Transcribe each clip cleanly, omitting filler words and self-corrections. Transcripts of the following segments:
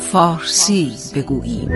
فارسی بگوییم.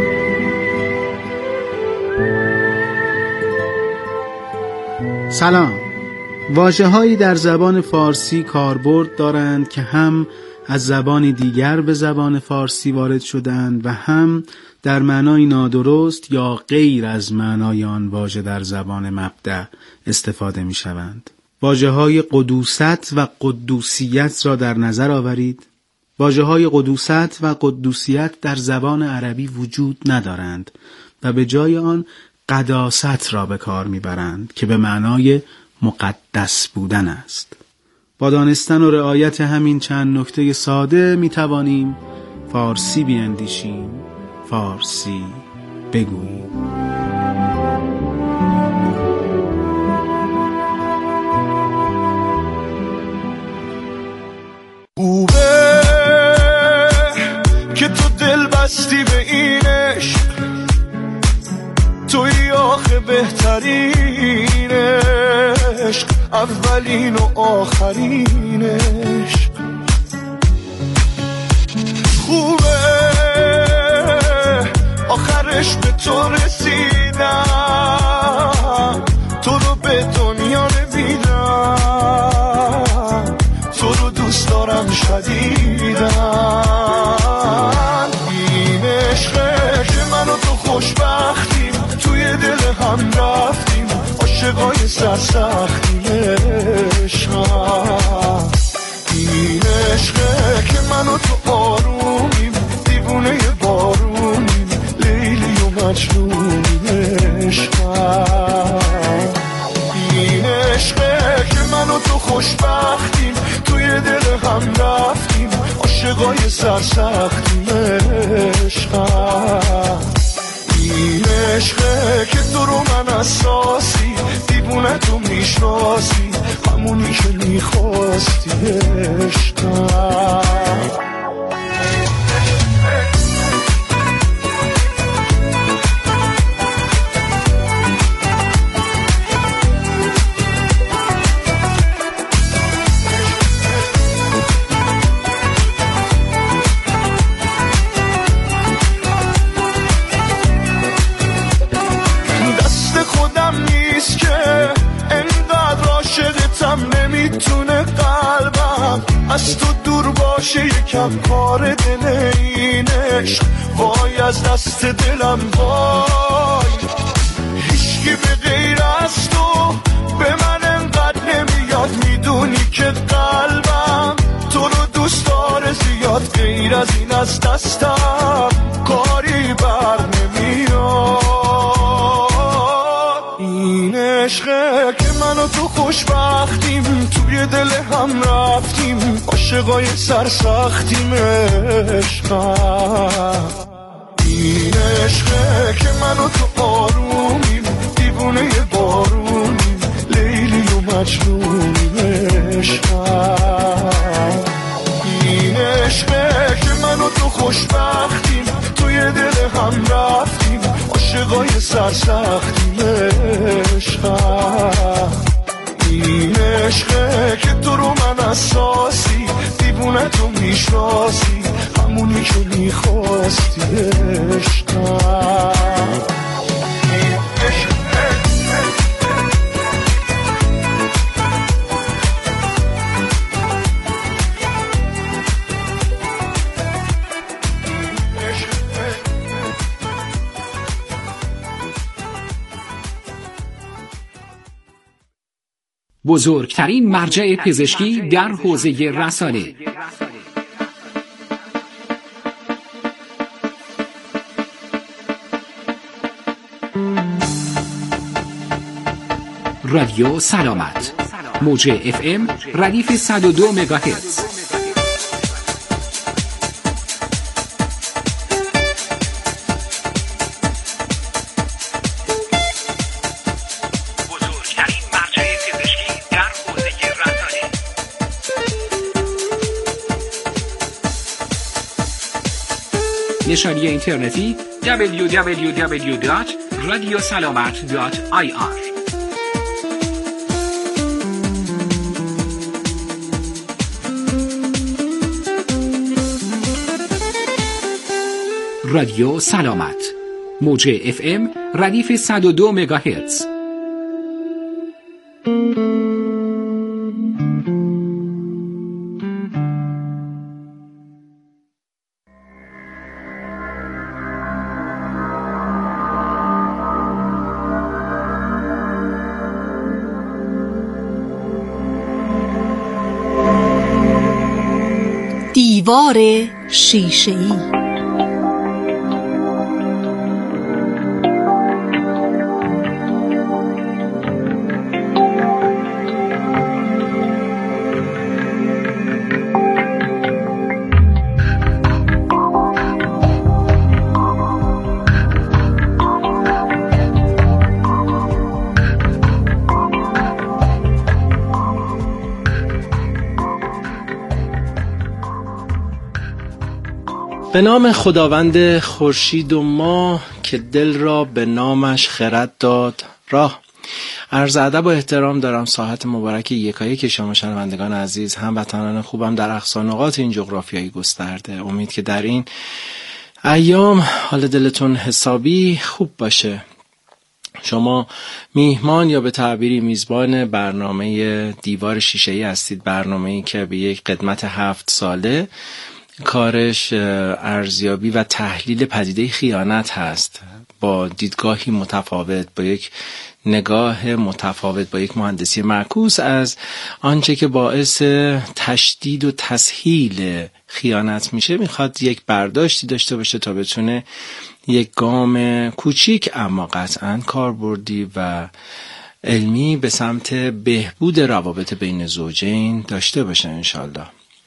سلام. واژه‌هایی در زبان فارسی کاربرد دارند که هم از زبانی دیگر به زبان فارسی وارد شدند و هم در معنای نادرست یا غیر از معنای آن واژه در زبان مبدأ استفاده می‌شوند. واژه‌های قدوست و قدوسیت را در نظر آورید. واژه‌های قدوست و قدوسیت در زبان عربی وجود ندارند و به جای آن قداست را به کار می‌برند که به معنای مقدس بودن است. با دانستن و رعایت همین چند نکته ساده می‌توانیم فارسی بیندیشیم، فارسی بگوییم. خوبه که تو دل بستی به این عشق، توی آخه بهترین عشق، اولین و آخرین عشق. خوبه آخرش به تو رسیدم، تو رو به دنیا نمیدم، تو رو دوست دارم شدیدم. این عشقه که من و تو خوشبختیم، توی دل هم رفتیم، عاشقای سرسختیم عشقم. این عشقه که من و تو آرومیم، دیوونه بارونیم، لیلی و مجنونیم عشقم. این عشقه که من و تو خوشبختیم، توی دل هم رفتیم، عاشقای سرسختیم عشقم. این عشقه که تو رو من اساسی، دیوونه تو میشناسی، همونی که میخواستی عشقم. نمیتونه قلبم از تو دور باشه، یکم کار دل این عشق، وای از دست دلم وای. هیچکی به غیر از تو به من انقدر نمیاد، میدونی که قلبم تو رو دوست داره زیاد، غیر از این از دستم کاری بر نمیاد. این عشقه که من و تو خوشبختیم، توی دل هم رفتیم، عاشقای سرسختیم عشقم. این عشقه که من و تو آرومیم، دیوونه بارونیم، لیلی و مجنونیم عشقم. این عشقه که من و تو خوشبختیم، توی دل هم رفتیم، عاشقای سرسختیم عشقم. این عشقه که تو رو من اساسی، دیوونه تو میشناسی، همونی که میخواستی عشقم. بزرگترین مرجع پزشکی در حوزه رسانه. رادیو سلامت، موج FM ردیف 102 مگاهرتز. نشانی اینترنتی www.radiosalamat.ir. رادیو سلامت، موج FM ردیف 102 مگاهرتز. دیوار شیشه‌ای. به نام خداوند خورشید و ماه که دل را به نامش خرد داد راه. عرض ادب و احترام دارم ساحت مبارک یکایک شما شنوندگان عزیز، هموطنان خوبم در اقصا نقاط این جغرافیایی گسترده. امید که در این ایام حال دلتون حسابی خوب باشه. شما میهمان یا به تعبیری میزبان برنامه دیوار شیشه‌ای هستید، برنامه‌ای که به یک قدمت 7 ساله کارش ارزیابی و تحلیل پدیده خیانت هست، با دیدگاهی متفاوت، با یک نگاه متفاوت، با یک مهندسی معکوس از آنچه که باعث تشدید و تسهیل خیانت میشه. میخواد یک برداشتی داشته باشه تا بتونه یک گام کوچیک اما قطعاً کاربردی و علمی به سمت بهبود روابط بین زوجین داشته باشه انشالله.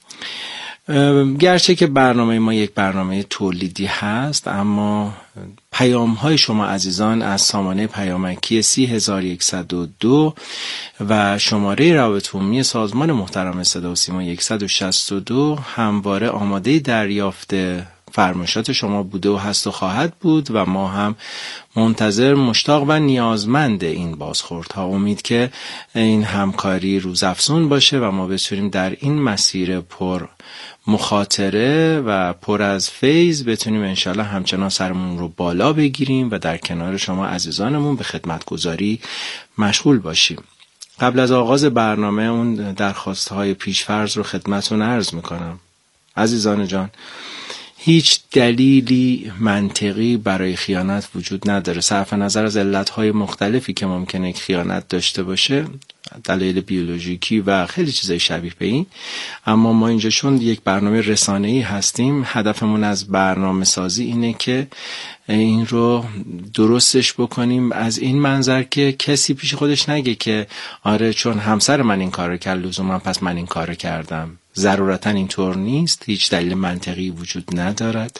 گرچه که برنامه ما یک برنامه تولیدی هست، اما پیام‌های شما عزیزان از سامانه پیامکی 30102 و شماره روابط عمومی سازمان محترم صدا و سیما 162 همواره آماده دریافت فرمایشات شما بوده و هست و خواهد بود و ما هم منتظر، مشتاق و نیازمند این بازخوردها. امید که این همکاری روزافزون باشه و ما بتونیم در این مسیر پر مخاطره و پر از فیض بتونیم انشالله همچنان سرمون رو بالا بگیریم و در کنار شما عزیزانمون به خدمتگزاری مشغول باشیم. قبل از آغاز برنامه اون درخواستهای پیشفرض رو خدمتتون عرض میکنم. عزیزان جان، هیچ دلیلی منطقی برای خیانت وجود نداره، صرف نظر از علتهای مختلفی که ممکنه خیانت داشته باشه، دلایل بیولوژیکی و خیلی چیزای شبیه به این. اما ما اینجا چون یک برنامه رسانه‌ای هستیم، هدفمون از برنامه سازی اینه که این رو درستش بکنیم از این منظر که کسی پیش خودش نگه که آره چون همسر من این کارو کرد لزوما پس من این کارو کردم. ضرورتا اینطور نیست، هیچ دلیل منطقی وجود ندارد.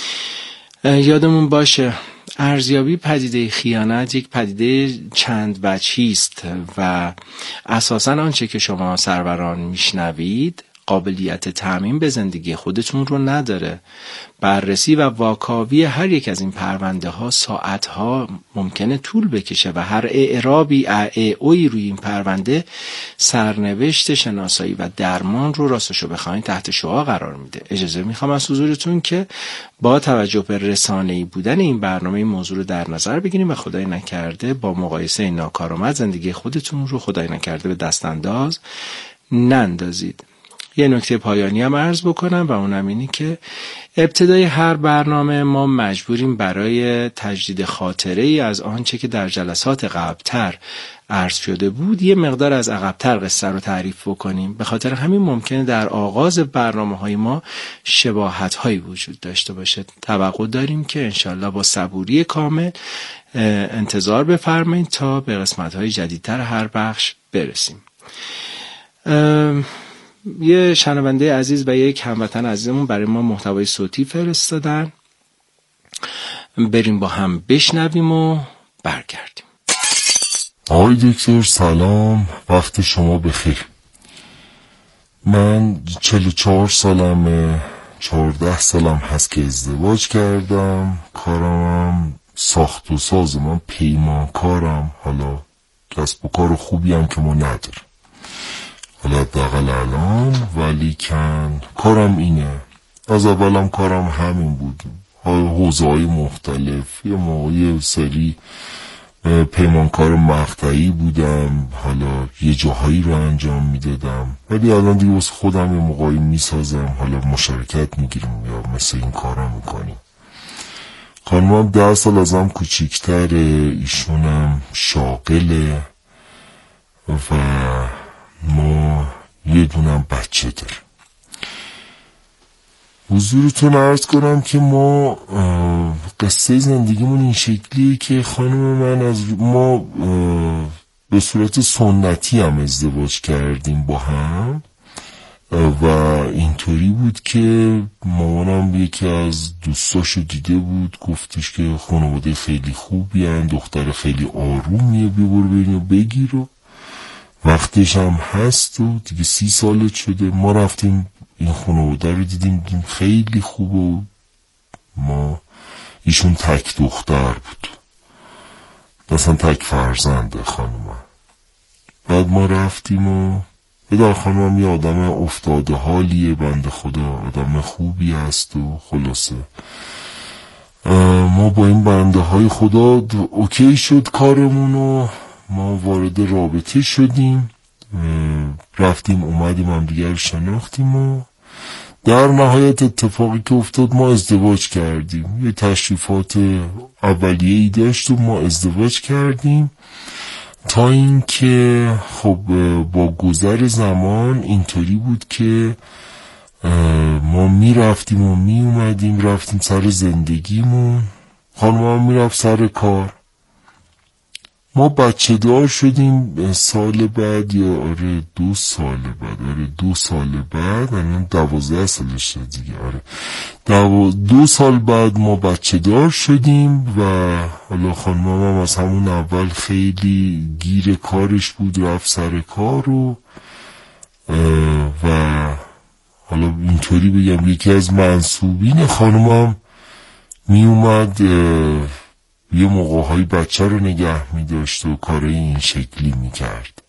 یادمون باشه ارزیابی پدیده خیانت یک پدیده چند وجهی است و اساساً آنچه که شما سروران میشنوید قابلیت تعمیم به زندگی خودتون رو نداره. بررسی و واکاوی هر یک از این پرونده ها ساعتها ممکنه طول بکشه و هر اعرابی اوی روی این پرونده سرنوشت شناسایی و درمان رو راستشو بخواین تحت شعاع قرار میده. اجازه میخوام از حضورتون که با توجه به رسانه‌ای بودن این برنامه این موضوع رو در نظر بگیریم و خدای نکرده با مقایسه ناکارآمد زندگی خودتون رو خدای نکرده به دست انداز نندازید. یه نکته پایانی هم عرض بکنم و اونم اینی که ابتدای هر برنامه ما مجبوریم برای تجدید خاطره ای از آنچه که در جلسات قبلتر عرض شده بود یه مقدار از عقب‌تر قصه رو تعریف بکنیم. به خاطر همین ممکنه در آغاز برنامه‌های ما شباهت‌هایی وجود داشته باشه. توقع داریم که انشالله با صبوری کامل انتظار بفرمایید تا به قسمت‌های جدیدتر هر بخش برسیم. یه شنونده عزیز و یک هموطن عزیزمون برای ما محتوای صوتی فرستادن، بریم با هم بشنویم و برگردیم. آقای دکتر سلام، وقت شما بخیر. من 44 سالمه، 14 سالم هست که ازدواج کردم. کارم ساخت و ساز، من پیمانکارم. حالا کسب و کار خوبی هم که ما ندارم حالا دقل الان، ولی کن کارم اینه. از اولم کارم همین بود. حوزه‌های مختلف. یه موقعی سری پیمانکار مقطعی بودم، حالا یه جاهایی رو انجام میدادم، ولی الان دیگه واسه خودم یه موقعی میسازم، حالا مشارکت میگیریم یا مثل این کارا میکنیم. خانمم 10 سال ازم کوچیکتره، ایشونم شاغله و ما یه دونم بچه داریم. حضورتون عرض کنم که ما قصه زندگیمون این شکلیه که خانم من ما به صورت سنتی هم ازدواج کردیم با هم و اینطوری بود که مامانم یکی از دوستاشو دیده بود، گفتش که خانواده خیلی خوبی هن، دختر خیلی آرومیه، بیا برو ببین بگیر و وقتش هم هست و دیگه 30 سالت شده. ما رفتیم این خانواده رو دیدیم خیلی خوب و ما ایشون تک دختر بود، مثلا تک فرزنده خانم. بعد ما رفتیم و بدار خانم یه آدم افتاده حالیه، بنده خدا آدم خوبی هست و خلاصه ما با این بنده های خدا اوکی شد کارمون و ما وارد رابطه شدیم، رفتیم اومدیم هم دیگر شناختیم و در نهایت اتفاقی که افتاد ما ازدواج کردیم. یه تشریفات اولیه‌ای داشت و ما ازدواج کردیم تا اینکه خب با گذر زمان اینطوری بود که ما میرفتیم و میومدیم، رفتیم سر زندگیمون، خانم هم میرفت سر کار. ما بچه دار شدیم سال بعد یا 2 سال بعد الان 12 سالش دیگه 2 سال بعد ما بچه دار شدیم و حالا خانمم هم از همون اول خیلی گیر کارش بود، رفت سر کار و حالا اینطوری بگم یکی از منصوبین خانمم می اومد یه موقع‌های بچه رو نگه می داشت و کارای این شکلی می کرد.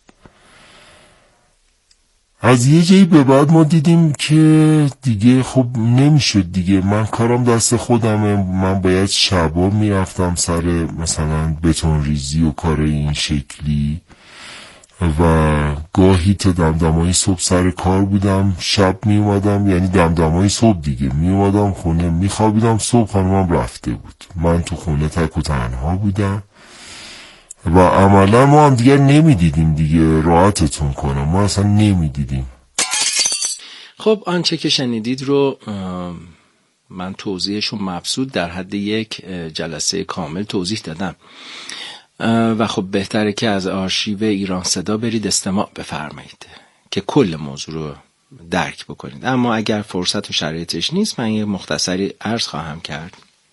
از یه جایی به بعد ما دیدیم که دیگه خب نمیشد دیگه، من کارم دست خودمه، من باید شبا می رفتم سر مثلا بتون ریزی و کارای این شکلی و گاهی تا دمدمای صبح سر کار بودم، شب می اومدم، یعنی دمدمای صبح دیگه می اومدم خونه می خوابیدم، صبح خانمم رفته بود، من تو خونه تک و تنها بودم و عملا ما هم دیگر نمی دیدیم دیگه، راحتتون کنم ما اصلا نمی دیدیم. خب آنچه که شنیدید رو من توضیحشو مبسوط در حد یک جلسه کامل توضیح دادم و خب بهتره که از آرشیو ایران صدا برید استماع بفرمایید که کل موضوع رو درک بکنید. اما اگر فرصت و شرایطش نیست من یه مختصری عرض خواهم کرد.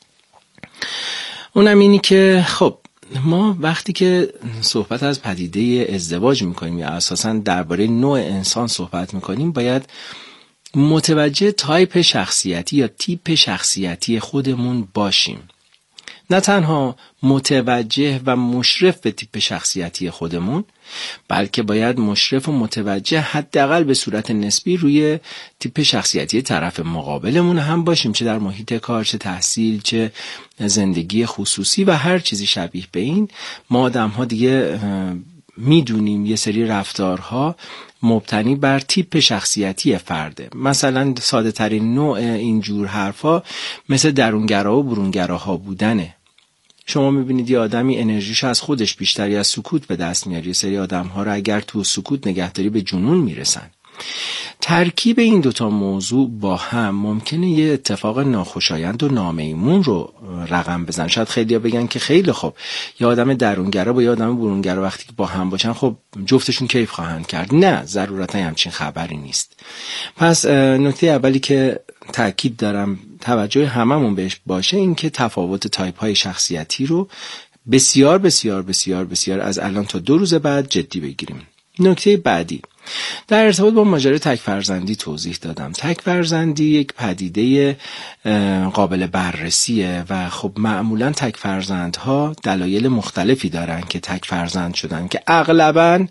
اونم اینی که خب ما وقتی که صحبت از پدیده ازدواج میکنیم یا اساساً درباره نوع انسان صحبت میکنیم باید متوجه تایپ شخصیتی یا تیپ شخصیتی خودمون باشیم. نه تنها متوجه و مشرف به تیپ شخصیتی خودمون، بلکه باید مشرف و متوجه حداقل به صورت نسبی روی تیپ شخصیتی طرف مقابلمون هم باشیم، چه در محیط کار، چه تحصیل، چه زندگی خصوصی و هر چیزی شبیه به این. ما آدم ها دیگه میدونیم یه سری رفتارها مبتنی بر تیپ شخصیتی فرده. مثلا ساده ترین نوع اینجور حرفا مثل درونگرا و برونگراها بودنه. شما میبینید یه آدمی انرژیش از خودش بیشتری از سکوت به دست میاره. یه سری آدم ها رو اگر تو سکوت نگهداری به جنون میرسن. ترکیب این دوتا موضوع با هم ممکنه یه اتفاق ناخوشایند و نامیمون رو رقم بزن. شاید خیلیا بگن که خیلی خوب یه آدم درونگرا با یه آدم برونگرا وقتی که با هم باشن خب جفتشون کیف خواهند کرد. نه، ضرورتا همچین خبری نیست. پس نکته اولی که تأکید دارم توجه هممون بهش باشه این که تفاوت تایپ های شخصیتی رو بسیار بسیار بسیار بسیار از الان تا 2 روز بعد جدی بگیریم. نکته بعدی در ارتباط با ماجرای تک فرزندی توضیح دادم. تک فرزندی یک پدیده قابل بررسیه و خب معمولا تک فرزندها دلایل مختلفی دارن که تک فرزند شدن که اغلباً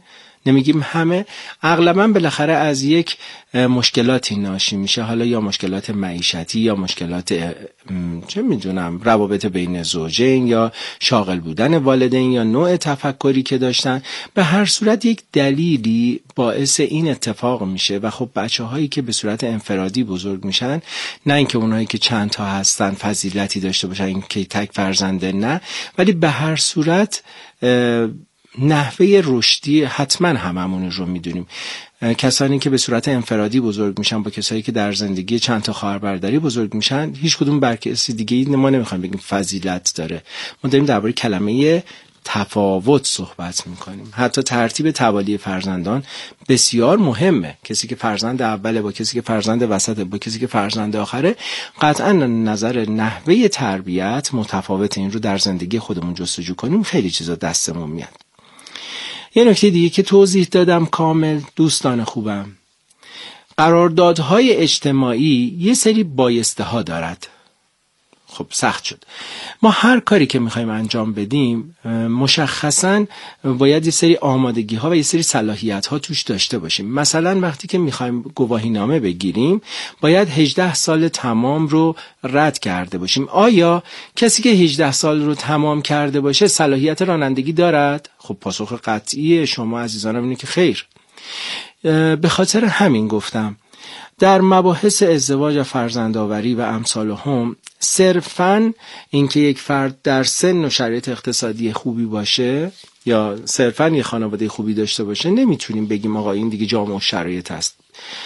نمیگیم همه، اغلبا بالاخره از یک مشکلاتی ناشی میشه، حالا یا مشکلات معیشتی یا مشکلات چه میدونم روابط بین زوجین یا شاغل بودن والدین یا نوع تفکری که داشتن. به هر صورت یک دلیلی باعث این اتفاق میشه و خب بچه‌هایی که به صورت انفرادی بزرگ میشن، نه اینکه اونایی که چند تا هستن فضیلتی داشته باشن، اینکه تک فرزنده نه، ولی به هر صورت نحوه رشدی حتما هممون رو میدونیم. کسانی که به صورت انفرادی بزرگ میشن با کسایی که در زندگی چند تا خواهر برادری بزرگ میشن، هیچ کدوم بر کسی دیگه ما نمیخوایم بگیم فضیلت داره. ما داریم درباره کلمه تفاوت صحبت میکنیم. حتی ترتیب توالی فرزندان بسیار مهمه. کسی که فرزند اوله با کسی که فرزند وسطه با کسی که فرزند آخره، قطعا نظر نحوه تربیت متفاوته. این رو در زندگی خودمون جستجو کنیم، خیلی چیزا دستمون میاد. یه نکته دیگه که توضیح دادم کامل، دوستان خوبم، قراردادهای اجتماعی یه سری بایسته ها دارد. خب سخت شد. ما هر کاری که میخوایم انجام بدیم مشخصاً باید یه سری آمادگی ها و یه سری صلاحیت ها توش داشته باشیم. مثلا وقتی که میخوایم گواهی نامه بگیریم باید 18 سال تمام رو رد کرده باشیم. آیا کسی که 18 سال رو تمام کرده باشه صلاحیت رانندگی دارد؟ خب پاسخ قطعی شما عزیزانم اینه که خیر. به خاطر همین گفتم در مباحث ازدواج و فرزندآوری و امثال هم، صرفاً اینکه یک فرد در سن و شرایط اقتصادی خوبی باشه یا صرفاً یه خانواده خوبی داشته باشه نمیتونیم بگیم آقا این دیگه جامع شرایط است.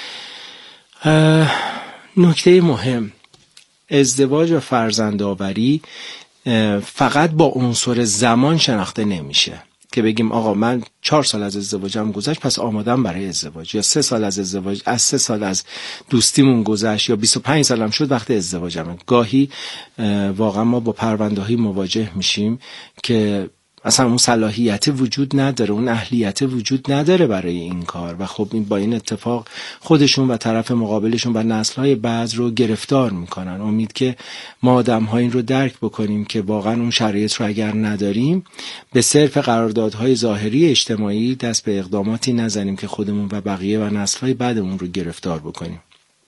نکته مهم، ازدواج و فرزندآوری فقط با عنصر زمان شناخته نمیشه که بگیم آقا من 4 سال از ازدواجم گذشت پس آمادم برای ازدواج، یا 3 سال از ازدواج، از 3 سال از دوستیمون گذشت، یا 25 سالم شد وقت ازدواجمه. گاهی واقعا ما با پرونده‌های مواجه میشیم که اصلا اون صلاحیت وجود نداره، اون اهلیت وجود نداره برای این کار و خب این با این اتفاق خودشون و طرف مقابلشون و نسل‌های بعد رو گرفتار میکنن. امید که ما آدم‌ها این رو درک بکنیم که واقعا اون شرایط رو اگر نداریم به صرف قراردادهای ظاهری اجتماعی دست به اقداماتی نزنیم که خودمون و بقیه و نسل‌های بعدمون رو گرفتار بکنیم.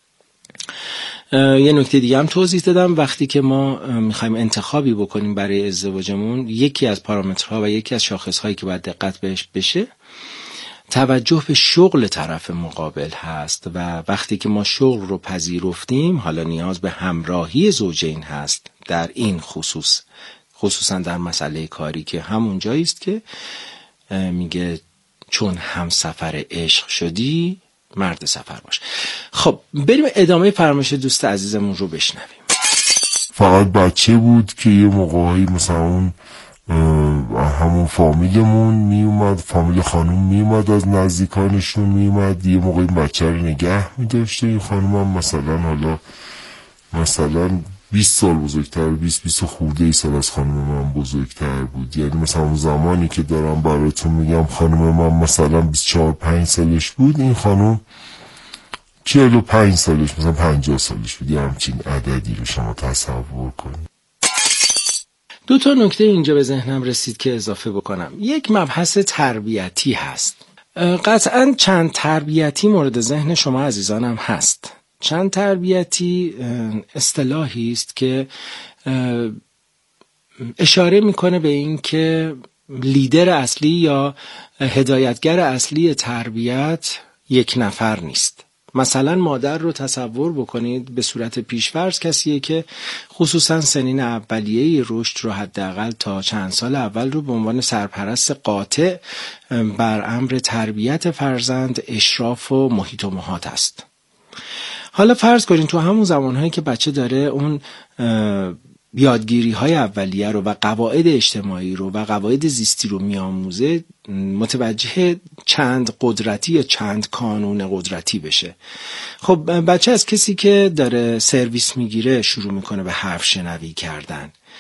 یه نکته دیگه هم توضیح دادم، وقتی که ما میخوایم انتخابی بکنیم برای ازدواجمون، یکی از پارامترها و یکی از شاخصهایی که باید دقت بهش بشه توجه به شغل طرف مقابل هست و وقتی که ما شغل رو پذیرفتیم حالا نیاز به همراهی زوجین هست در این خصوص، خصوصا در مسئله کاری که همون جایی است که میگه چون همسفر عشق شدی مرد سفر باش. خب بریم ادامه فرمایش دوست عزیزمون رو بشنویم. فقط بچه بود که یه موقعی مثلا اون همون فامیلمون میومد، فامیل خانوم میومد، از نزدیکانشون میومد، یه موقعی بچه رو نگه میداشته. این خانوم هم مثلا 20 سال بزرگتر، 20 خورده ای سال از خانم من بزرگتر بود. یعنی مثلا اون زمانی که دارم براتون میگم خانم من مثلا 24-25 سالش بود، این خانم 45 سالش، مثلا 50 سالش بود. یه همچین عددی رو شما تصور کنید. 2 نکته اینجا به ذهنم رسید که اضافه بکنم. یک مبحث تربیتی هست. قطعاً چند تربیتی مورد ذهن شما عزیزانم هست. چند تربیتی اصطلاحی است که اشاره میکنه به این که لیدر اصلی یا هدایتگر اصلی تربیت یک نفر نیست. مثلا مادر رو تصور بکنید به صورت پیش‌فرض کسیه که خصوصا سنین اولیه رشد رو حداقل تا چند سال اول رو به عنوان سرپرست قاطع بر امر تربیت فرزند اشراف و محیط و محاط است. حالا فرض کنین تو همون زمانهایی که بچه داره اون یادگیری های اولیه رو و قواعد اجتماعی رو و قواعد زیستی رو میآموزه، متوجه چند قدرتی یا چند کانون قدرتی بشه. خب بچه از کسی که داره سرویس میگیره شروع میکنه به حرف شنوی کردن.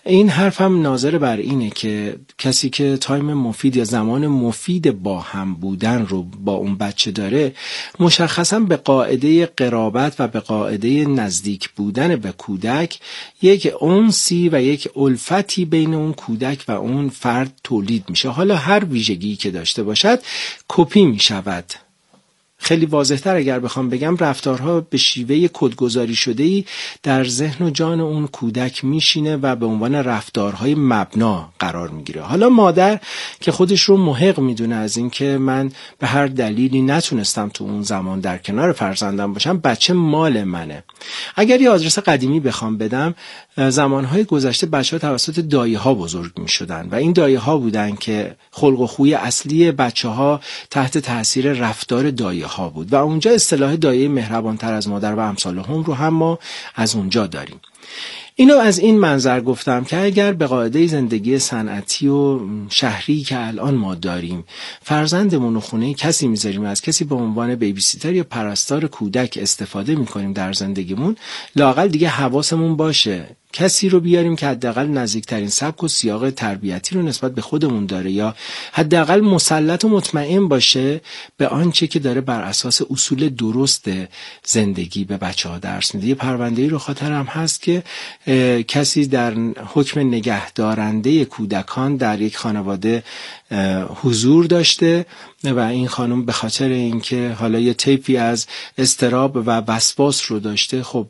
این حرفم ناظر بر اینه که کسی که تایم مفید یا زمان مفید با هم بودن رو با اون بچه داره، مشخصا به قاعده قرابت و به قاعده نزدیک بودن به کودک یک انسی و یک الفتی بین اون کودک و اون فرد تولید میشه. حالا هر ویژگی که داشته باشد کپی میشود. خیلی واضح‌تر اگر بخوام بگم، رفتارها به شیوه کدگذاری شده‌ای در ذهن و جان اون کودک میشینه و به عنوان رفتارهای مبنا قرار میگیره. حالا مادر که خودش رو محق میدونه از این که من به هر دلیلی نتونستم تو اون زمان در کنار فرزندم باشم، بچه مال منه. اگر یه آدرس قدیمی بخوام بدم، زمانهای گذشته بچه‌ها توسط دایه‌ها بزرگ میشدن و این دایه‌ها بودن که خلق و خوی اصلی بچه‌ها تحت تاثیر رفتار دایه‌ها بود و اونجا اصطلاح دایه مهربان‌تر از مادر و امثال هم رو هم ما از اونجا داریم. اینو از این منظر گفتم که اگر به قاعده زندگی صنعتی و شهری که الان ما داریم فرزندمون رو خونه کسی میذاریم، از کسی به عنوان بیبی سیتر یا پرستار کودک استفاده میکنیم در زندگیمون، لااقل دیگه حواسمون باشه کسی رو بیاریم که حداقل نزدیکترین سبک و سیاق تربیتی رو نسبت به خودمون داره یا حداقل مسلط و مطمئن باشه به آنچه که داره بر اساس اصول درست زندگی به بچه‌ها درس میده. یه پرونده‌ای رو خاطرم هست که کسی در حکم نگهدارنده کودکان در یک خانواده حضور داشته و این خانم به خاطر اینکه حالا یه طیفی از اضطراب و وسواس رو داشته، خب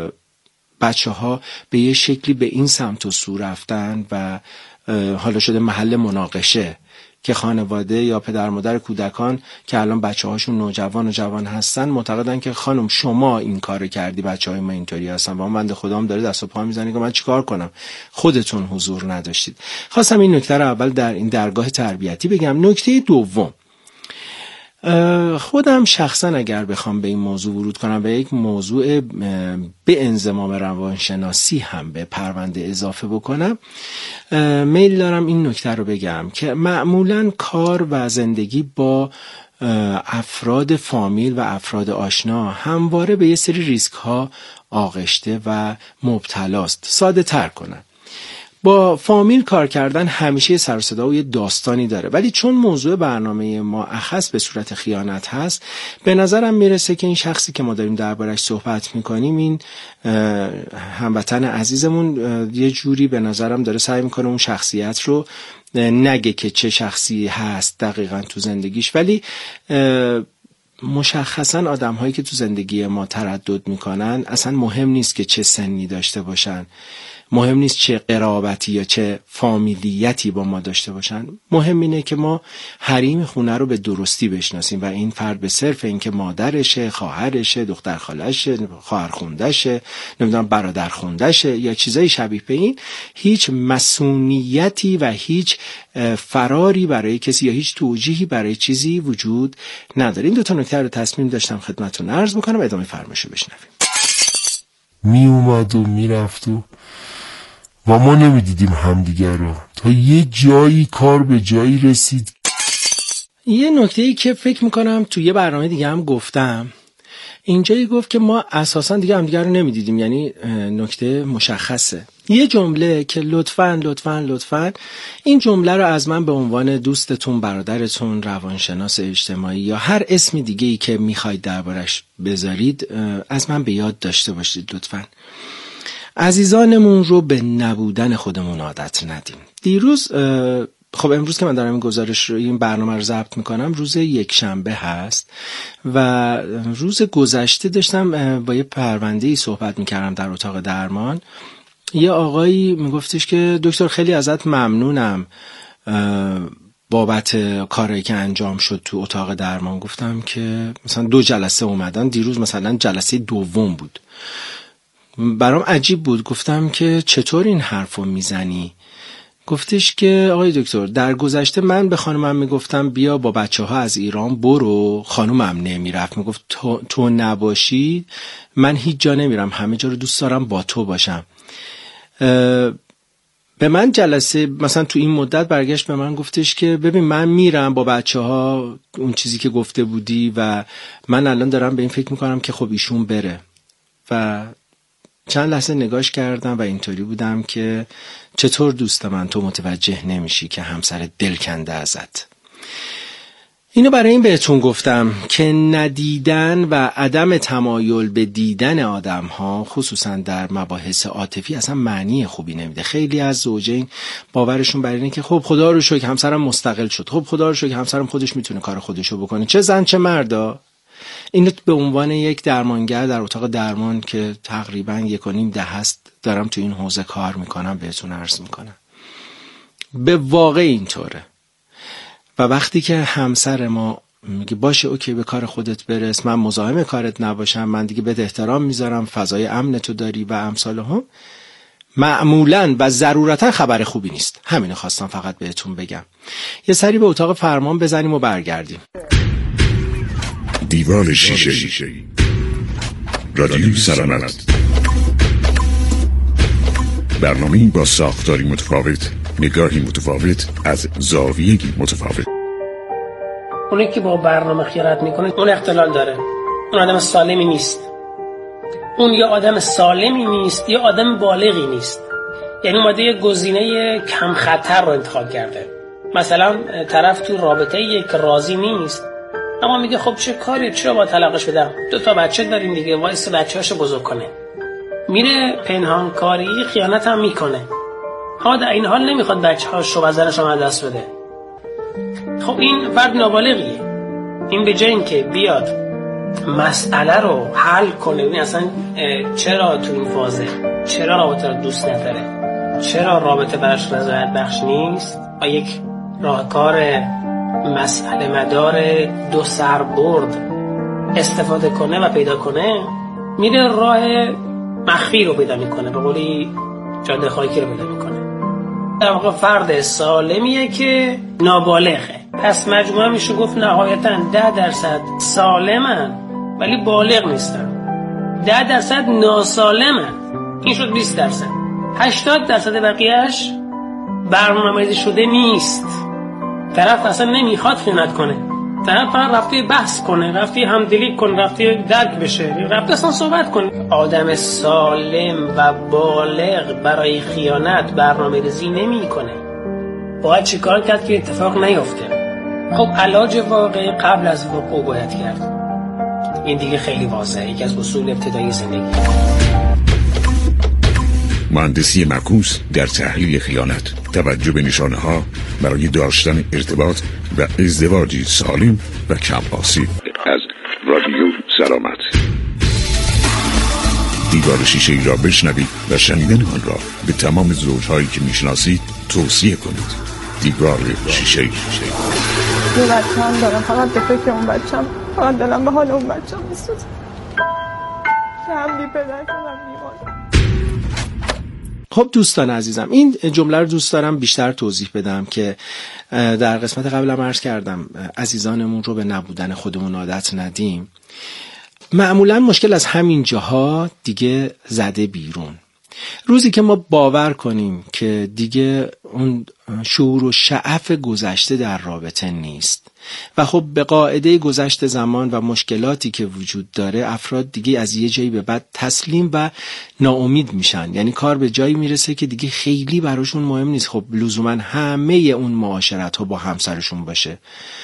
بچه‌ها به یه شکلی به این سمت و سو رفتن و حالا شده محل مناقشه که خانواده یا پدر مادر کودکان که الان بچه‌هاشون نوجوان و جوان هستن معتقدن که خانم شما این کارو کردی، بچه‌های ما اینطوری هستن و اون بنده خدام داره دست و پا میزنه که من چیکار کنم، خودتون حضور نداشتید. خواستم این نکته رو اول در این درگاه تربیتی بگم. نکته دوم، خودم شخصا اگر بخوام به این موضوع ورود کنم و یک موضوع به انضمام روانشناسی هم به پرونده اضافه بکنم، میل دارم این نکته رو بگم که معمولاً کار و زندگی با افراد فامیل و افراد آشنا همواره به یه سری ریسک ها آغشته و مبتلاست. ساده تر کنم، با فامیل کار کردن همیشه سر و صدا و یه داستانی داره، ولی چون موضوع برنامه ما اخص به صورت خیانت هست، به نظرم میرسه که این شخصی که ما داریم دربارش صحبت میکنیم، این هموطن عزیزمون، یه جوری به نظرم داره سعی میکنه اون شخصیت رو نگه که چه شخصی هست دقیقاً تو زندگیش، ولی مشخصاً آدم هایی که تو زندگی ما تردد میکنن اصلا مهم نیست که چه سنی داشته باشن، مهم نیست چه قرابتی یا چه فامیلیتی با ما داشته باشن، مهم اینه که ما حریم خونه رو به درستی بشناسیم و این فرد به صرف اینکه مادرشه، خواهرشه، دختر خالشه، خواهر خوندشه، نمیدونم برادر خوندشه یا چیزای شبیه به این، هیچ مسئولیتی و هیچ فراری برای کسی یا هیچ توجیهی برای چیزی وجود نداره. این دو تا نکته رو تصمیم داشتم خدمتتون عرض بکنم، ادامه فرمایشو بشنویم. می اومد و می رفت و ما نمیدیدیم همدیگر رو تا یه جایی کار به جایی رسید. یه نکته‌ای که فکر میکنم تو یه برنامه دیگه هم گفتم، اینجایی گفت که ما اساسا دیگه همدیگر رو نمیدیدیم، یعنی نکته مشخصه. یه جمله که لطفاً این جمله رو از من به عنوان دوستتون، برادرتون، روانشناس اجتماعی یا هر اسم دیگه‌ای که میخواید دربارش بذارید از من به یاد داشته باشید لطفاً. عزیزانمون رو به نبودن خودمون عادت ندیم. دیروز خب امروز که من دارم این گزارش رو، این برنامه رو ضبط میکنم، روز یکشنبه هست و روز گذشته داشتم با یه پرونده‌ای صحبت میکردم در اتاق درمان. یه آقایی میگفتش که دکتر خیلی ازت ممنونم بابت کاری که انجام شد تو اتاق درمان. گفتم که مثلا 2 جلسه اومدن، دیروز مثلا جلسه دوم بود. برام عجیب بود، گفتم که چطور این حرفو میزنی؟ گفتش که آقای دکتر در گذشته من به خانمم میگفتم بیا با بچه‌ها از ایران برو، خانمم نمیرفت، میگفت تو نباشی من هیچ جا نمیرم، همه جا رو دوست دارم با تو باشم. به من جلسه مثلا تو این مدت برگشت به من گفتش که ببین من میرم با بچه‌ها اون چیزی که گفته بودی و من الان دارم به این فکر میکنم که خب ایشون بره. و چند لحظه نگاش کردم و اینطوری بودم که چطور دوست من تو متوجه نمیشی که همسر دل کنده ازت. اینو برای این بهتون گفتم که ندیدن و عدم تمایل به دیدن آدم ها خصوصا در مباحث عاطفی اصلا معنی خوبی نمیده. خیلی از زوجین باورشون بر اینه که خب خدا رو شکر همسرم مستقل شد، خب خدا رو شکر همسرم خودش میتونه کار خودشو بکنه، چه زن چه مردا. اینو به عنوان یک درمانگر در اتاق درمان که تقریبا 1.5 دهه است دارم تو این حوزه کار میکنم بهتون عرض میکنم. به واقع اینطوره. و وقتی که همسر ما میگه باشه اوکی به کار خودت برس، من مزاحم کارت نباشم، من دیگه بهت احترام میذارم، فضای امنتو داری و امثال هم، معمولاً و ضرورتاً خبر خوبی نیست. همینو خواستم فقط بهتون بگم. یه سری به اتاق فرمان بزنیم و برگردیم. دیوار شیشه‌ای رادیو سلامت، برنامه‌ای با ساختاری متفاوت، نگاهی متفاوت از زاویه‌ای متفاوت. اونی که با برنامه خیانت میکنه اون اختلال داره، اون آدم سالمی نیست. اون یا آدم سالمی نیست یا آدم بالغی نیست. یعنی اومده یه گزینه کم خطر رو انتخاب کرده. مثلا طرف تو رابطه یک راضی نیست، اما میگه خب چه کاری، چرا با طلاقش بدم، 2 بچه داریم دیگه، وایس بچه‌هاشو بزرگ کنه. میره پنهانکاری، خیانت هم میکنه. ها در این حال نمیخواد بچه‌هاشو و زنش رو از دست بده. خب این فرد نابالغیه. این به جای اینکه بیاد مسئله رو حل کنه، این اصلا چرا تو این فازه، چرا رابطه رو دوست نداره، چرا رابطه براش رضایت بخش نیست، و یک راهکار مسئله مدار 2 سربرد استفاده کنه و پیدا کنه، میره راه مخفی رو پیدا میکنه، به قولی جاده خاکی رو پیدا میکنه. در واقع فرد سالمیه که نابالغه. پس مجموعه میشه گفت نهایتاً 10% سالمن ولی بالغ نیستن، 10% ناسالمن، این شد 20%. 80% بقیهش برنامه‌ریزی شده نیست. طرف اصلا نمیخواد خیانت کنه، طرف فقط رفته بحث کنه، رفته همدلی کنه، رفته درک بشه، رفته اصلا صحبت کنه. آدم سالم و بالغ برای خیانت برنامه‌ریزی نمی‌کنه. باید چیکار کرد که اتفاق نیفته؟ خب علاج واقعی قبل از وقوع باید کرد. این دیگه خیلی واضحه، یکی از اصول ابتدایی زندگی. مهندسی معکوس در تحلیل خیانت، توجه به نشانه‌ها برای داشتن ارتباط و ازدواجی سالم و کم آسیب. از رادیو سلامت. دیوار شیشه‌ای را بشنوید و شنیدن آن را به تمام زوجهایی که میشناسید توصیه کنید. دیوار شیشه‌ای. یه بچه هم دارم، فقط به فکر اون بچه‌م، فقط دلم به حال اون بچه‌م میسوزه که هم بی پدر کنم بیمار. خب دوستان عزیزم، این جمله رو دوست دارم بیشتر توضیح بدم که در قسمت قبلم عرض کردم عزیزانمون رو به نبودن خودمون عادت ندیم. معمولا مشکل از همین جاها دیگه زده بیرون. روزی که ما باور کنیم که دیگه اون شعور و شعف گذشته در رابطه نیست و خب به قاعده گذشت زمان و مشکلاتی که وجود داره، افراد دیگه از یه جایی به بعد تسلیم و ناامید میشن. یعنی کار به جایی میرسه که دیگه خیلی براشون مهم نیست خب لزوما همه اون معاشرت ها با همسرشون باشه.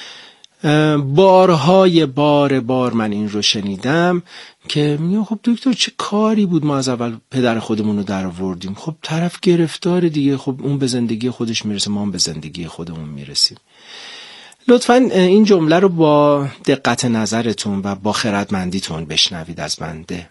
بارهای بار من این رو شنیدم که میگم خب دکتر چه کاری بود ما از اول پدر خودمون رو در آوردیم، خب طرف گرفتار دیگه، خب اون به زندگی خودش میرسه، ما هم به زندگی خودمون میرسیم. لطفاً این جمله رو با دقت نظرتون و با خردمندیتون بشنوید از بنده.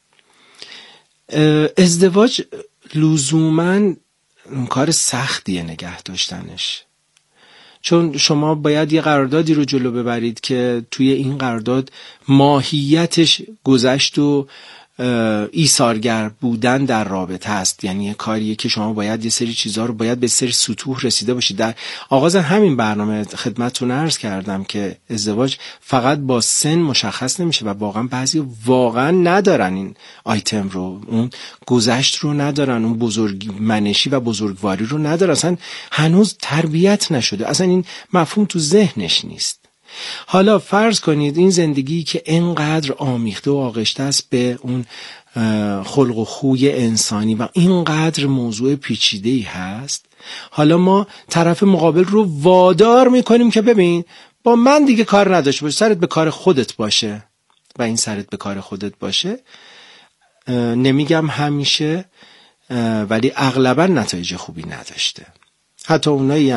ازدواج لزوماً کار سختیه نگه داشتنش، چون شما باید یه قراردادی رو جلو ببرید که توی این قرارداد ماهیتش گذشت و ایثارگر بودن در رابطه است. یعنی یه کاریه که شما باید یه سری چیزها رو باید به سری سطوح رسیده باشید. در آغاز همین برنامه خدمتتون عرض کردم که ازدواج فقط با سن مشخص نمیشه و واقعا بعضی واقعا ندارن این آیتم رو، اون گذشت رو ندارن، اون بزرگمنشی و بزرگواری رو ندارن، اصلا هنوز تربیت نشده، اصلا این مفهوم تو ذهنش نیست. حالا فرض کنید این زندگی که انقدر آمیخته و آغشته است به اون خلق و خوی انسانی و اینقدر موضوع پیچیده‌ای هست. حالا ما طرف مقابل رو وادار میکنیم که ببین با من دیگه کار نداشته باش، سرت به کار خودت باشه. و این سرت به کار خودت باشه نمیگم همیشه، ولی اغلبا نتایج خوبی نداشته. حتی اونایی